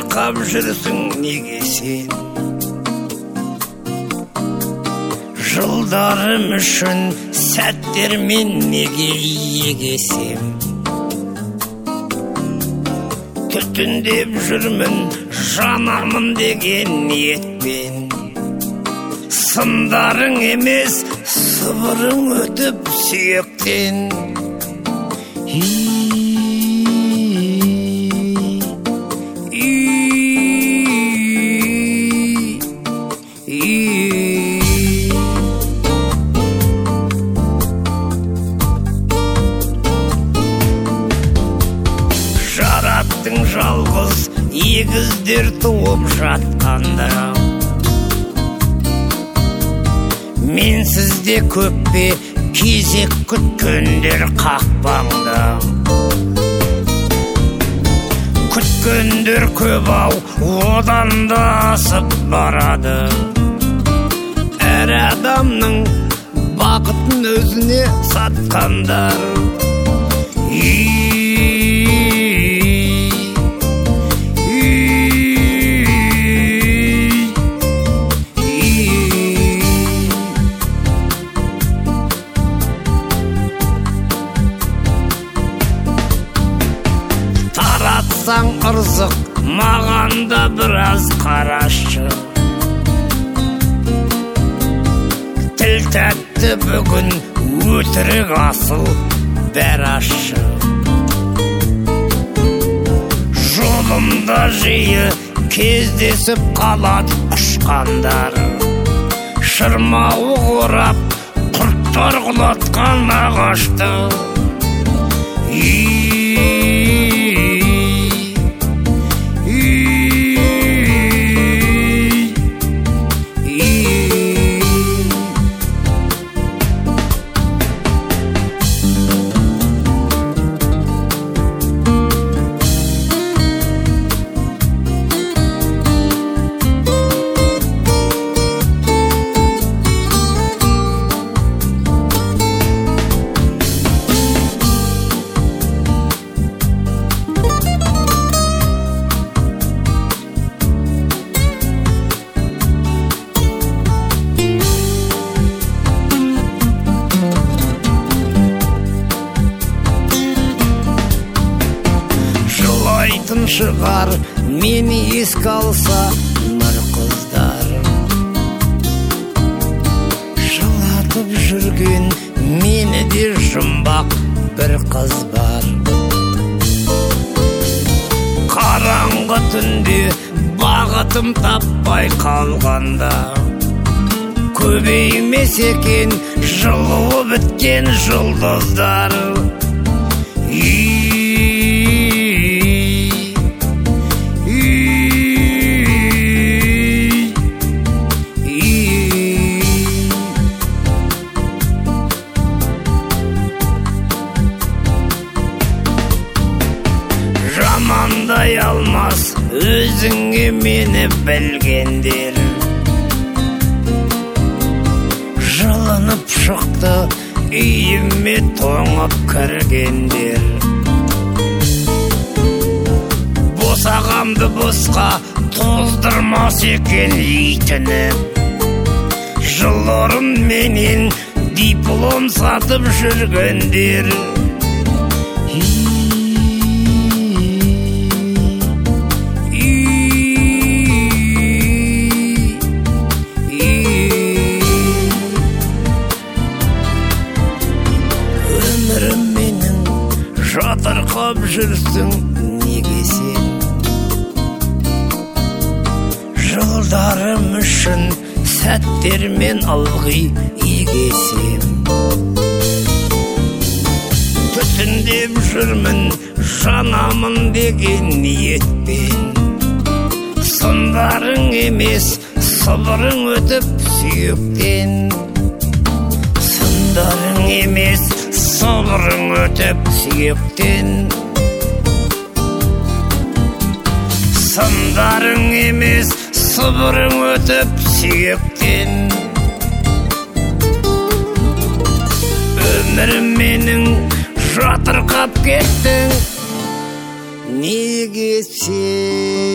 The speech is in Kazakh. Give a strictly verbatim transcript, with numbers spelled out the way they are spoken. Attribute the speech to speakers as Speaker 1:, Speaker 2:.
Speaker 1: жатырқап жүрсің неге сен? Жылдарым үшін сәттермен неге егесем? Түтіндеп жүрмін жанамын деген ниетпен, сындарың емес сыбырың өтіп сүйектен. Жараттың жалғыз егіздер туып жатқанда, менсіз де көп пе кезек күткендер қақпаңда? Күткендер көп ау, одан да асып барады. Әр адамның бақытын өзіне сатқандар. Таратсаң ырзық маған да біраз қарашы. Тіл тәтті бүгін өтірік асыл бәр ашы. Жолымда жиі кездесіп қалады құшқандар. Шырмауы орап құрттар құлатқан ағашты. Шығар мені еске алса нұр қыздар. Жылатып жүрген мені де жұмбақ бір қыз бар. Қараңғы түнде бағытым таппай қалғанда, көбеймес екен жылуы біткен жұлдыздар. Жамандай алмас өзіңе мені білгендер. Жылынып шықты үйіме тоңып кіргендер. Босағамды босқа тоздырмас екен итініп. Жыл ұрын менен диплом сатып жүргендер. Жатырқап жүрсің неге сен? Жылдарым үшін сәттермен ылғи егесем. Түтіндеп жүрмін жанамын деген ниетпен, сындарың емес сыбырың өтіп сүйектен. Сындарың емес сыбырың өтіп сүйектен. Сындарың емес сыбырың өтіп сүйектен. Өмірім менің жатырқап кеттің неге сен?